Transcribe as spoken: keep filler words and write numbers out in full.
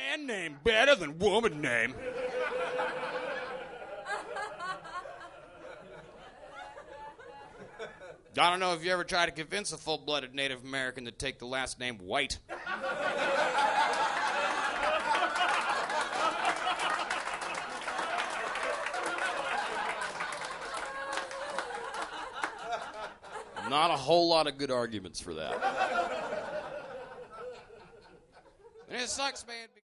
man name better than woman name. I don't know if you ever tried to convince a full-blooded Native American to take the last name White. Not a whole lot of good arguments for that. And it sucks, man.